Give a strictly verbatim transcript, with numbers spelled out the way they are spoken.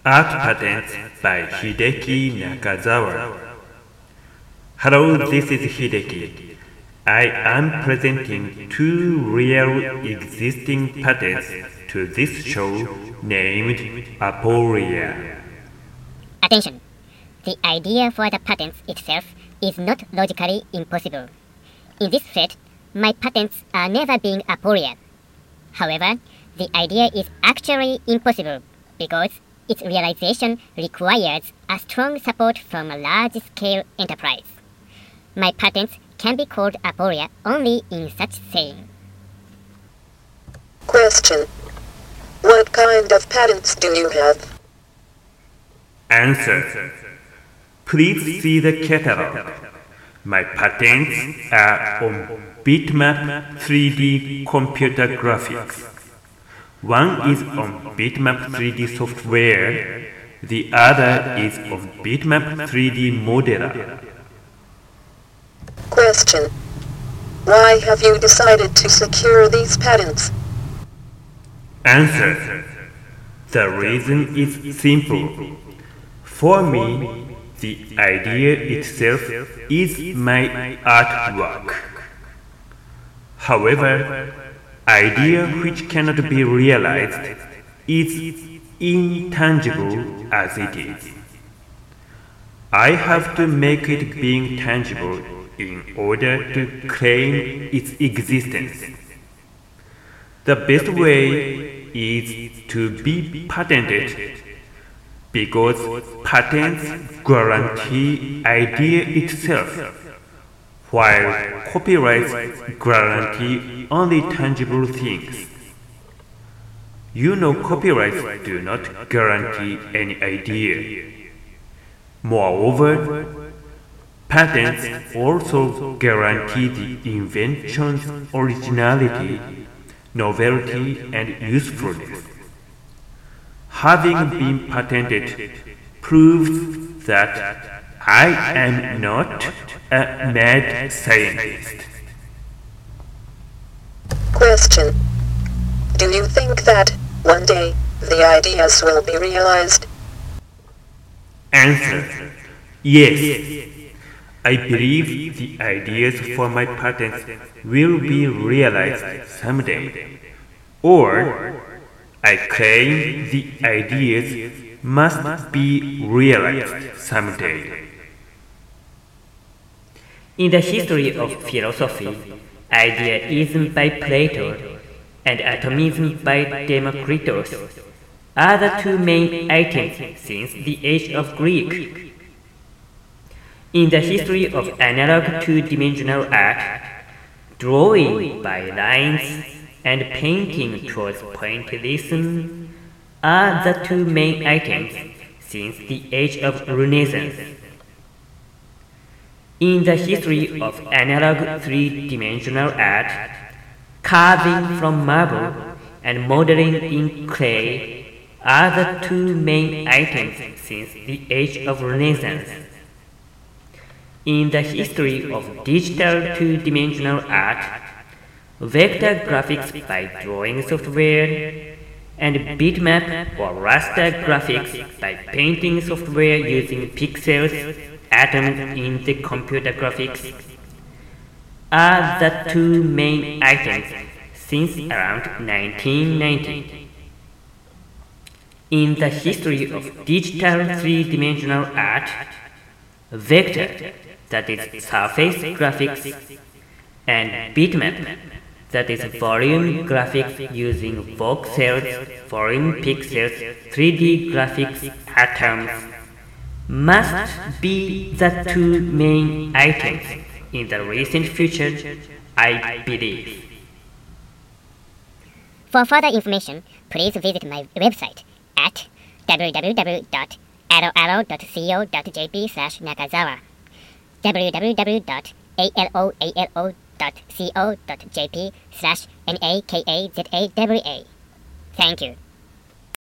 Art Patents by Hideki Nakazawa. Hello, this is Hideki. I am presenting two real existing patents to this show named Aporia. Attention! The idea for the patents itself is not logically impossible. In this thread, my patents are never being aporia. However, the idea is actually impossible because its realization requires a strong support from a large-scale enterprise. My patents can be called aporia only in such saying. Question: what kind of patents do you have? Answer: please see the catalog. My patents are on Bitmap three D computer graphics. One is on Bitmap three D software, the other is on Bitmap three D modeler. Question: why have you decided to secure these patents? Answer: the reason is simple. For me, the idea itself is my artwork. However, idea which cannot be realized is intangible as it is. I have to make it being tangible in order to claim its existence. The best way is to be patented, because patents guarantee idea itself, while copyrights guarantee only tangible things. You know, copyrights do not guarantee any idea. Moreover, patents also guarantee the invention's originality, novelty, and usefulness. Having been patented proves that I am not a mad scientist. Question: do you think that one day the ideas will be realized? Answer: yes. I believe the ideas for my patents will be realized someday. Or, I claim the ideas must be realized someday. In the history of philosophy, ideaism by Plato and atomism by Democritus are the two main items since the age of Greek. In the history of analog two-dimensional art, drawing by lines and painting towards pointillism are the two main items since the age of Renaissance. In the history of analog three-dimensional art, carving from marble and modeling in clay are the two main items since the age of Renaissance. In the history of digital two-dimensional art, vector graphics by drawing software, and bitmap or raster graphics by painting software using pixels, atoms in the computer graphics, are the two main items since around nineteen ninety. In the history of digital three-dimensional art, vector, that is surface graphics, and bitmap, that is volume graphics using voxels, volume pixels, three D graphics, atoms, must be the two main items in the recent future, I believe. For further information, please visit my website at w w w dot allo allo dot co dot j p slash nakazawa, w w w dot allo allo dot co dot j p slash nakazawa. Thank you.